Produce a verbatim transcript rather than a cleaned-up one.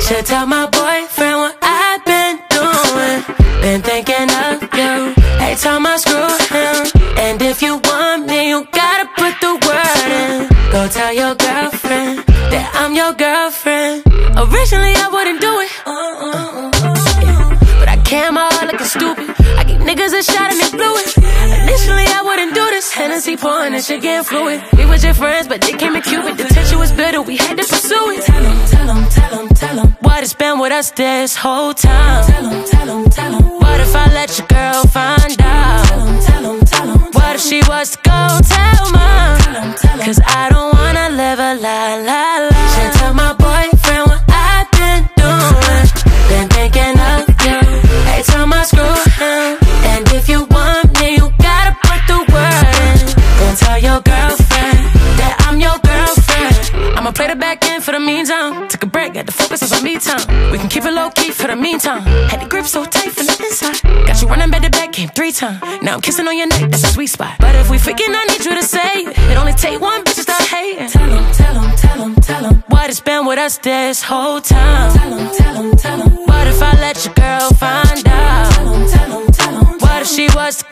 should tell my boyfriend what I've been doing. Been thinking of you every time I screw him. And if you want me, you gotta put the word in. Go tell your girlfriend that I'm your girlfriend. Originally I wouldn't do it, but I came out looking stupid. I give niggas a shot and they blew it. Initially I wouldn't do this. Hennessy pouring and shit getting fluid. We were just friends, but they came in Cupid. The tension was bitter, we had to pursue it. Tell him, tell him, tell him, tell him what it's been with us this whole time. Tell him, tell him, tell him what if I let your girl find out? Tell him, tell him, tell him what if she was to go tell mom? Tell him, tell him, cause I don't wanna live a lie, lie, lie. Should tell my boyfriend what I've been doing. Been thinking of you every time I screw him. And if you want me, you gotta put the word in. Go tell your girlfriend that I'm your girlfriend. I'ma play the back end for the meantime. Took a break, had to focus on some me time. We can keep it low key for the meantime. Had the grip so tight from the inside. Got you running back to back, came three times. Now I'm kissing on your neck, that's a sweet spot. But if we freaking, I need you to say it. It only take one bitch to start hating. Tell him, tell him, tell him, tell him what it's been with us this whole time. Tell him, tell him, tell him what if I let your girl find out? Tell him, tell him, tell him what if she was to